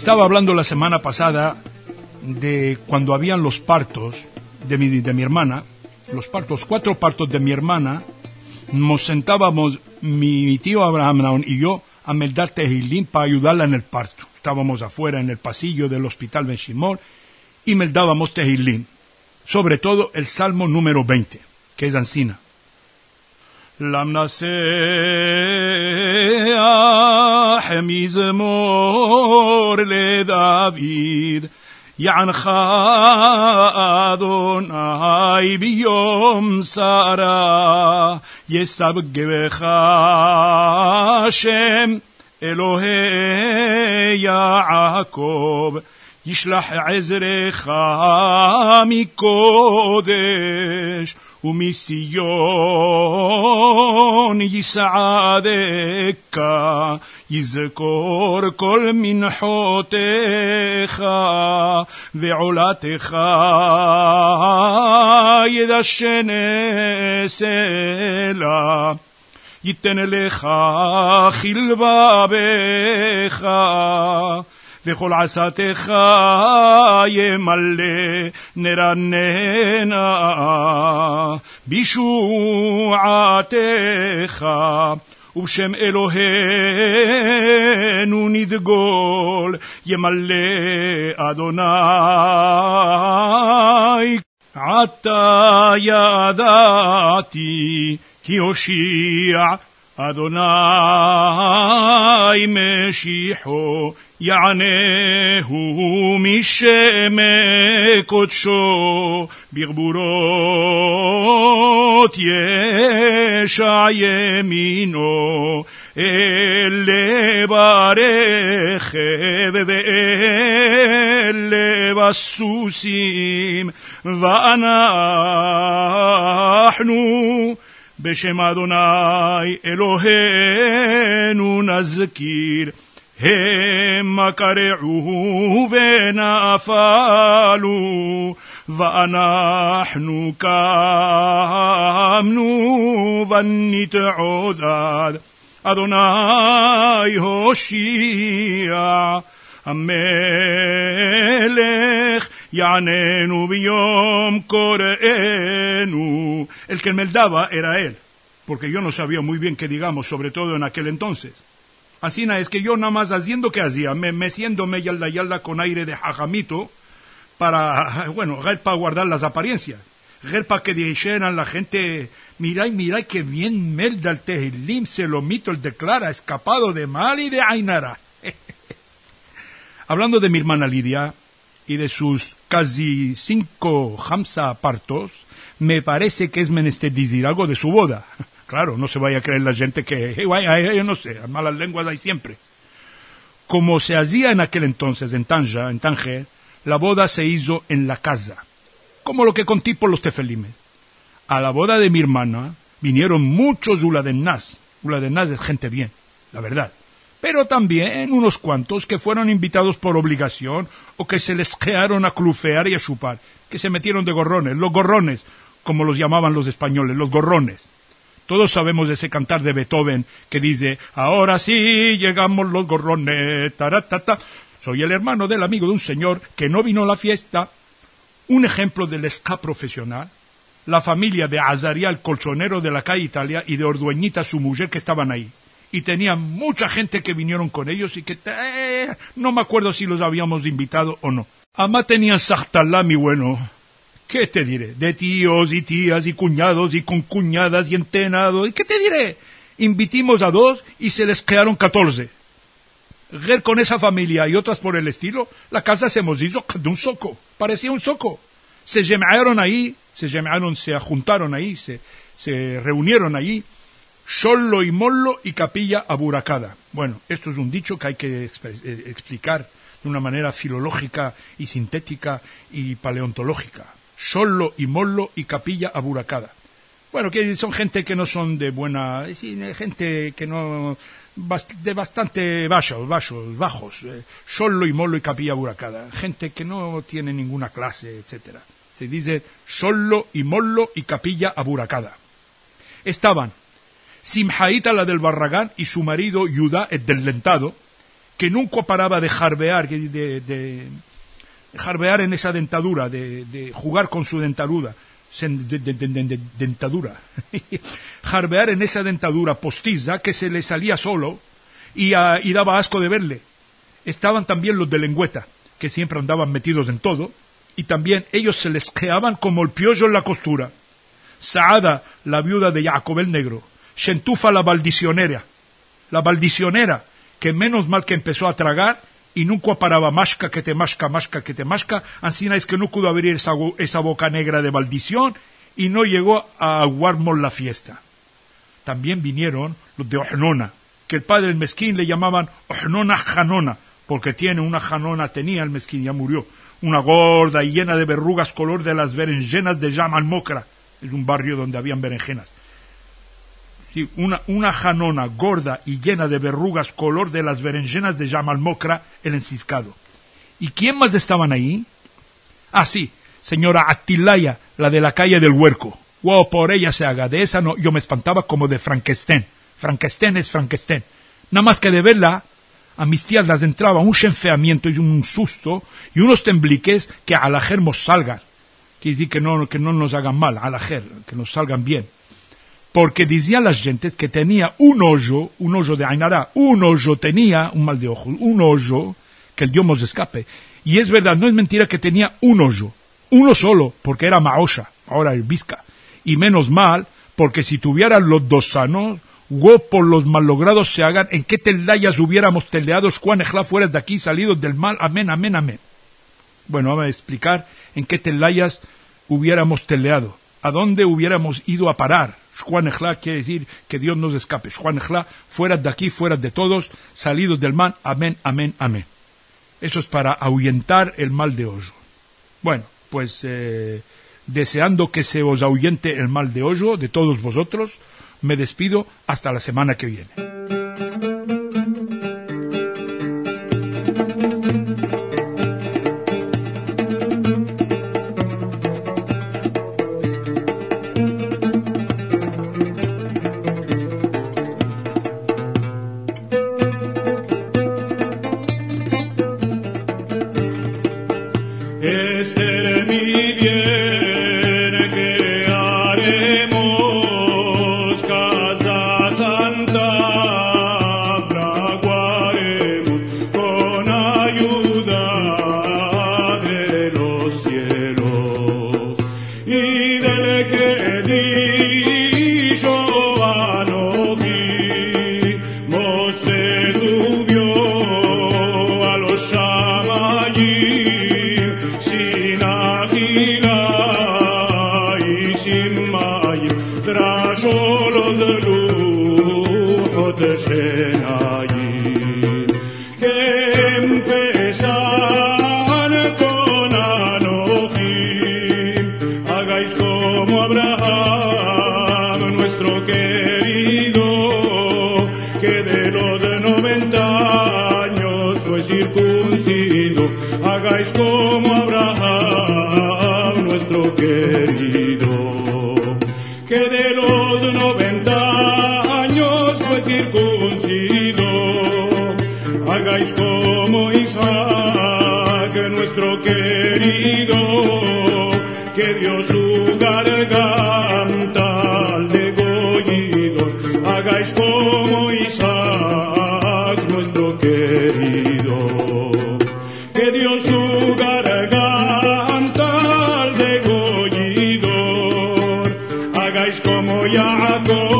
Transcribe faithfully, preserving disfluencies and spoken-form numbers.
estaba hablando la semana pasada de cuando habían los partos de mi, de mi hermana, los partos, cuatro partos de mi hermana. Nos sentábamos mi, mi tío Abraham y yo a meldar Tehillim para ayudarla en el parto. Estábamos afuera en el pasillo del hospital Ben Shimon y meldábamos Tehillim, sobre todo el Salmo número veinte, que es ansina. Lamnaseach mizmor le David Ya'ancha Adonai biyom Sara Yesabgecha Hashem Elohei Yaakov Yishlach Ezrecha mikodesh ומציון יסעדך, יזכור כל מנחותיך, ועולתך ידשן סלע, ייתן לך חלבבך, וכל עשתך ימלא נרננה בשועתך ובשם אלוהינו נדגול ימלא אדוני עתה ידעתי כי הושיע אדוני משיחו יענהו משם קודשו ברבורות ישע ימינו אלה ברכב ואלה בסוסים ואנחנו בשם אדוני אלוהינו נזכיר המה קרעו ונפלו ואנחנו קמנו ונתעודד אדוני הושיע המלך יעננו ביום קוראנו. El que meldaba era él, porque yo no sabía muy bien qué digamos, sobre todo en aquel entonces. Así es que yo nada más haciendo que hacía, me, meciéndome yalda yalda con aire de jajamito, para, bueno, para guardar las apariencias, para que dijeran la gente, miray, miray, que bien melda el Tehillim, se lo mito, el declara, escapado de mal y de Ainara. Hablando de mi hermana Lidia y de sus casi cinco hamsa partos, me parece que es menester decir algo de su boda. Claro, no se vaya a creer la gente que, yo no sé, malas lenguas hay siempre. Como se hacía en aquel entonces en Tanja, en Tánger, la boda se hizo en la casa, como lo que conté por los tefelimes. A la boda de mi hermana vinieron muchos uladenás. Uladenás es gente bien, la verdad. Pero también unos cuantos que fueron invitados por obligación o que se les quedaron a clufear y a chupar, que se metieron de gorrones, los gorrones, como los llamaban los españoles, los gorrones. Todos sabemos de ese cantar de Beethoven que dice, ahora sí llegamos los gorrones, taratata. Soy el hermano del amigo de un señor que no vino a la fiesta. Un ejemplo del ska profesional, la familia de Azaria, el colchonero de la calle Italia, y de Ordueñita, su mujer, que estaban ahí. Y tenían mucha gente que vinieron con ellos y que eh, no me acuerdo si los habíamos invitado o no. Amá tenían Sahtalá, mi bueno. ¿Qué te diré? De tíos y tías y cuñados y concuñadas y entenados. ¿Y qué te diré? Invitimos a dos y se les quedaron catorce. Con esa familia y otras por el estilo, la casa se nos hizo de un soco. Parecía un soco. Se llamaron ahí, se llamaron, se juntaron ahí, se, se reunieron ahí. Shollo y mollo y capilla aburacada. Bueno, esto es un dicho que hay que exp- explicar de una manera filológica y sintética y paleontológica. Shollo y mollo y capilla aburacada. Bueno, que son gente que no son de buena, gente que no, de bastante bajos, bajos, bajos. Shollo y mollo y capilla aburacada. Gente que no tiene ninguna clase, etcétera. Se dice shollo y mollo y capilla aburacada. Estaban Simhaita, la del Barragán, y su marido Yudá, el del Lentado, que nunca paraba de jarbear, de, de, de jarbear en esa dentadura, de, de jugar con su dentadura, de, de, de, de, de, dentadura, jarbear en esa dentadura postiza que se le salía solo y, uh, y daba asco de verle. Estaban también los de lengüeta, que siempre andaban metidos en todo, y también ellos se les quedaban como el piollo en la costura. Saada, la viuda de Jacob el Negro, Shentufa, la baldicionera, la baldicionera, que menos mal que empezó a tragar y nunca paraba masca que te masca, masca que te masca, ansina es que no pudo abrir esa, esa boca negra de maldición y no llegó a aguarmos la fiesta. También vinieron los de Ohnona, que el padre del mezquín le llamaban Ohnona Janona, porque tiene una Janona, tenía el mezquín, ya murió, una gorda y llena de verrugas color de las berenjenas de Jam al-Mokra, es un barrio donde habían berenjenas. Sí, una, una Janona gorda y llena de verrugas color de las berenjenas de Jam al-Mokra, el enciscado. ¿Y quién más estaban ahí? Ah, sí, señora Atilaya, la de la calle del Huerco. Wow, por ella se haga, de esa no, yo me espantaba como de Frankenstein. Frankenstein es Frankenstein. Nada más que de verla, a mis tías las entraba un enfeamiento y un susto y unos tembliques que a la jer nos salgan. Quiere decir que no, que no nos hagan mal, a la jer, que nos salgan bien. Porque decían las gentes que tenía un hoyo, un hoyo de Ainara, un hoyo tenía, un mal de ojo, un hoyo, que el Dios nos escape. Y es verdad, no es mentira que tenía un hoyo, uno solo, porque era Maosha, ahora el Vizca. Y menos mal, porque si tuvieran los dos sanos, o por los mallogrados se hagan, en qué telayas hubiéramos teleados, Juan Ejla fuera de aquí, salidos del mal, amén, amén, amén. Bueno, vamos a explicar en qué telayas hubiéramos teleado, a dónde hubiéramos ido a parar. Juan Ejla quiere decir que Dios nos escape. Juan Ejla, fuera de aquí, fuera de todos, salidos del mal, amén, amén, amén. Eso es para ahuyentar el mal de hoyo. Bueno, pues eh, deseando que se os ahuyente el mal de hoyo de todos vosotros, me despido hasta la semana que viene. Este mi bien que haremos, casa santa fraguaremos con ayuda de los cielos y del que dicho Anoji, Moshe subió a los Shamayim sin agila y sin mayim, trajo los lujos de Shenayim, que empezan con Anoji. Hagáis como Abraham, nuestro querido, que de los noventa años fue circuncido. Hagáis como Abraham, nuestro querido, que de los noventa años fue circuncido. Hagáis como Isaac, nuestro querido, que dio su garganta al degollido. Hagáis como Isaac, nuestro querido, que dio su garganta al degollidor. Hagáis como Jacob,